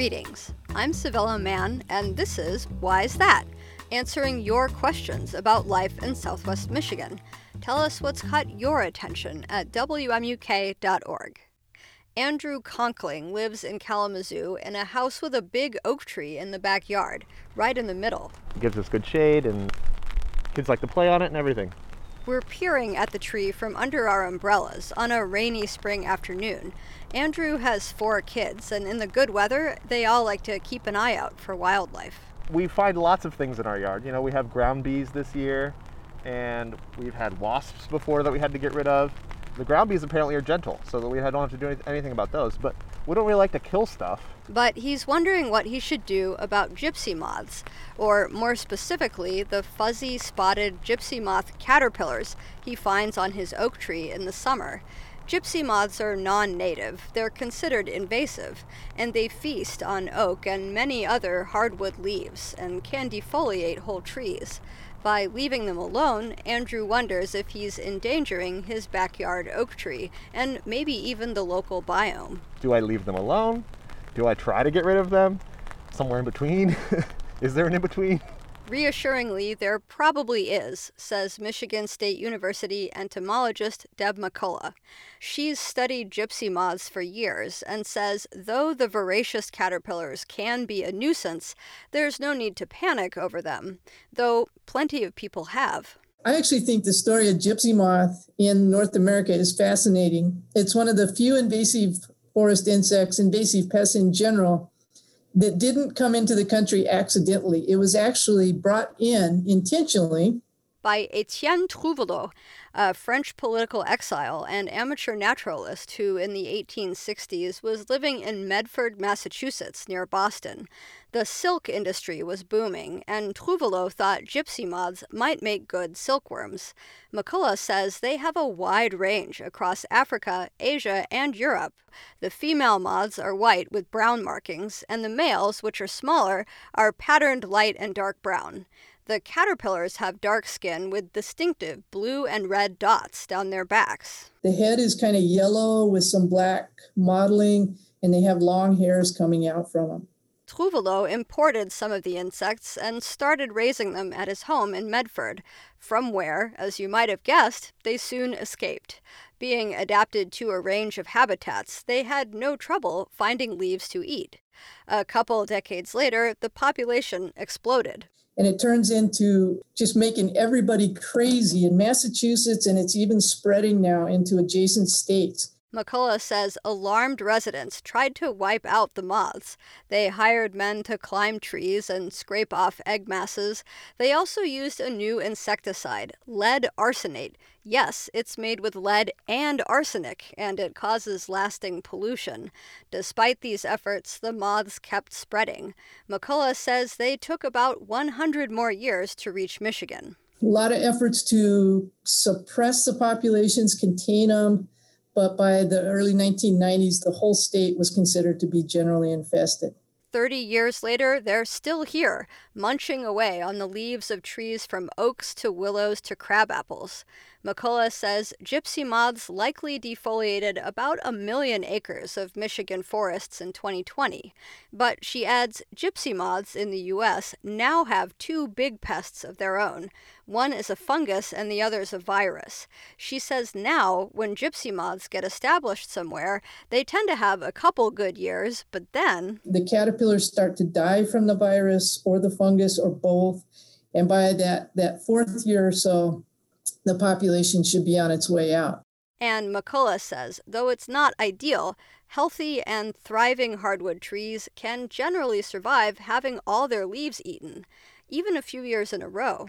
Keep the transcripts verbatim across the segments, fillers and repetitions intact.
Greetings, I'm Savella Mann, and this is Why's That? Answering your questions about life in Southwest Michigan. Tell us what's caught your attention at W M U K dot org. Andrew Conkling lives in Kalamazoo in a house with a big oak tree in the backyard, right in the middle. It gives us good shade, and kids like to play on it and everything. We're peering at the tree from under our umbrellas on a rainy spring afternoon. Andrew has four kids, and in the good weather, they all like to keep an eye out for wildlife. We find lots of things in our yard. You know, we have ground bees this year, and we've had wasps before that we had to get rid of. The ground bees apparently are gentle, so that we don't have to do anything about those, but we don't really like to kill stuff. But he's wondering what he should do about gypsy moths, or more specifically, the fuzzy spotted gypsy moth caterpillars he finds on his oak tree in the summer. Gypsy moths are non-native, they're considered invasive, and they feast on oak and many other hardwood leaves, and can defoliate whole trees. By leaving them alone, Andrew wonders if he's endangering his backyard oak tree, and maybe even the local biome. Do I leave them alone? Do I try to get rid of them? Somewhere in between? Is there an in-between? Reassuringly, there probably is, says Michigan State University entomologist Deb McCullough. She's studied gypsy moths for years and says though the voracious caterpillars can be a nuisance, there's no need to panic over them, though plenty of people have. I actually think the story of gypsy moth in North America is fascinating. It's one of the few invasive forest insects, invasive pests in general, that didn't come into the country accidentally. It was actually brought in intentionally by Etienne Trouvelot, a French political exile and amateur naturalist who in the eighteen sixties was living in Medford, Massachusetts, near Boston. The silk industry was booming, and Trouvelot thought gypsy moths might make good silkworms. McCullough says they have a wide range across Africa, Asia, and Europe. The female moths are white with brown markings, and the males, which are smaller, are patterned light and dark brown. The caterpillars have dark skin with distinctive blue and red dots down their backs. The head is kind of yellow with some black mottling, and they have long hairs coming out from them. Trouvelot imported some of the insects and started raising them at his home in Medford, from where, as you might have guessed, they soon escaped. Being adapted to a range of habitats, they had no trouble finding leaves to eat. A couple decades later, the population exploded. And it turns into just making everybody crazy in Massachusetts, and it's even spreading now into adjacent states. McCullough says alarmed residents tried to wipe out the moths. They hired men to climb trees and scrape off egg masses. They also used a new insecticide, lead arsenate. Yes, it's made with lead and arsenic, and it causes lasting pollution. Despite these efforts, the moths kept spreading. McCullough says they took about one hundred more years to reach Michigan. A lot of efforts to suppress the populations, contain them. But by the early nineteen nineties, the whole state was considered to be generally infested. Thirty years later, they're still here, munching away on the leaves of trees from oaks to willows to crabapples. McCullough says gypsy moths likely defoliated about a million acres of Michigan forests in twenty twenty. But she adds gypsy moths in the U S now have two big pests of their own. One is a fungus and the other is a virus. She says now, when gypsy moths get established somewhere, they tend to have a couple good years, but then the caterpillars start to die from the virus or the fungus or both. And by that, that fourth year or so, the population should be on its way out. And McCullough says, though it's not ideal, healthy and thriving hardwood trees can generally survive having all their leaves eaten, even a few years in a row.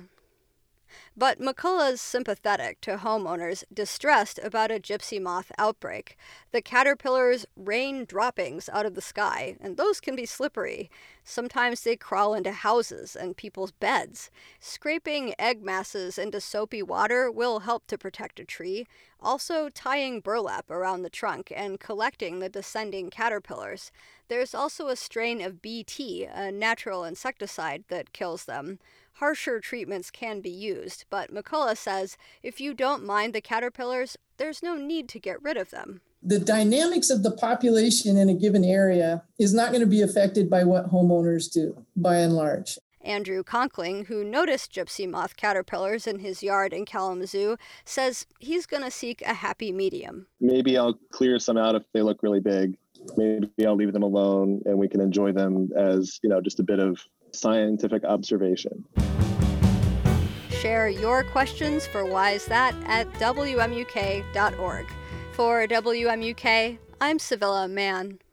But McCullough's sympathetic to homeowners distressed about a gypsy moth outbreak. The caterpillars rain droppings out of the sky, and those can be slippery. Sometimes they crawl into houses and people's beds. Scraping egg masses into soapy water will help to protect a tree. Also, tying burlap around the trunk and collecting the descending caterpillars. There's also a strain of B T, a natural insecticide that kills them. Harsher treatments can be used, but McCullough says if you don't mind the caterpillars, there's no need to get rid of them. The dynamics of the population in a given area is not going to be affected by what homeowners do, by and large. Andrew Conkling, who noticed gypsy moth caterpillars in his yard in Kalamazoo, says he's going to seek a happy medium. Maybe I'll clear some out if they look really big. Maybe I'll leave them alone and we can enjoy them as, you know, just a bit of scientific observation. Share your questions for Why Is That at W M U K dot org. For W M U K, I'm Civilla Mann.